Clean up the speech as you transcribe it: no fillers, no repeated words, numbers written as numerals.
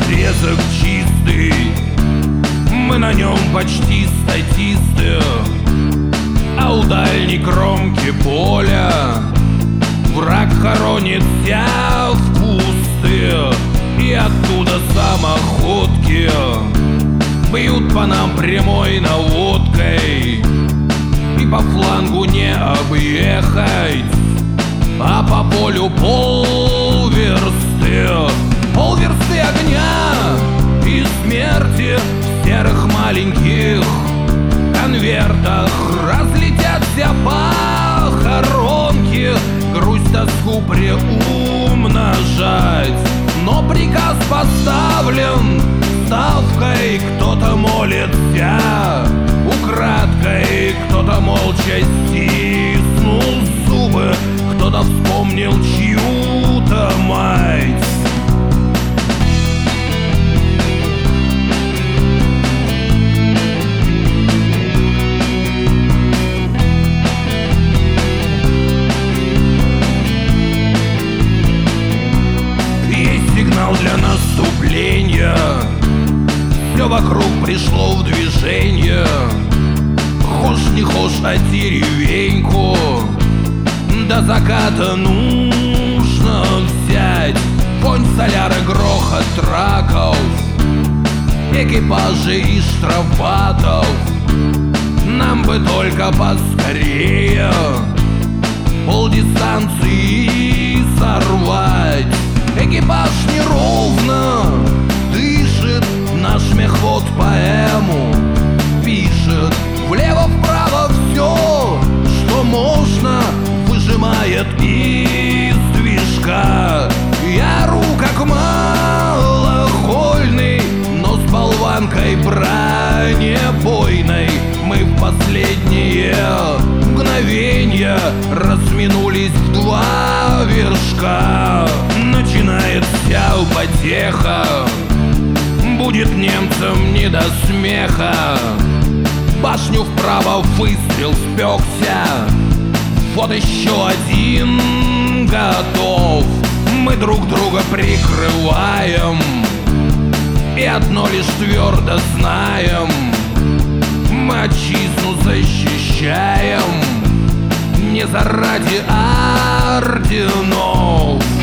отрезок чистый, мы на нем почти статисты. А у дальней кромки поля враг хоронится в кусты, и оттуда самоходки бьют по нам прямой наводкой. И по флангу не объехать, а по полю полверсты. Полверсты огня и смерти в серых маленьких конвертах. Разлетятся похоронки, грусть, тоску приумножать. Но приказ поставлен ставкой, кто-то молится украдкой, кто-то молча стиснул зубы, кто-то вспомнил чью-то мать. Есть сигнал для наступления, все вокруг пришло в движение. Хошь не хошь, а деревеньку до заката нужно взять. Вонь соляры, грохот траков, экипажей и штрафбатов. Нам бы только поскорее полдистанции сорвать. Экипаж неровно дышит, наш мехвод поэму пишет. Влево-вправо все, что можно, выжимает из движка. Я ору как малохольный, но с болванкой бронебойной. Мы в последние мгновенья разминулись в два вершка. Начинается потеха, будет немцам не до смеха. Башню вправо выстрел спекся, вот еще один готов. Мы друг друга прикрываем и одно лишь твердо знаем: мы отчизну защищаем не заради орденов.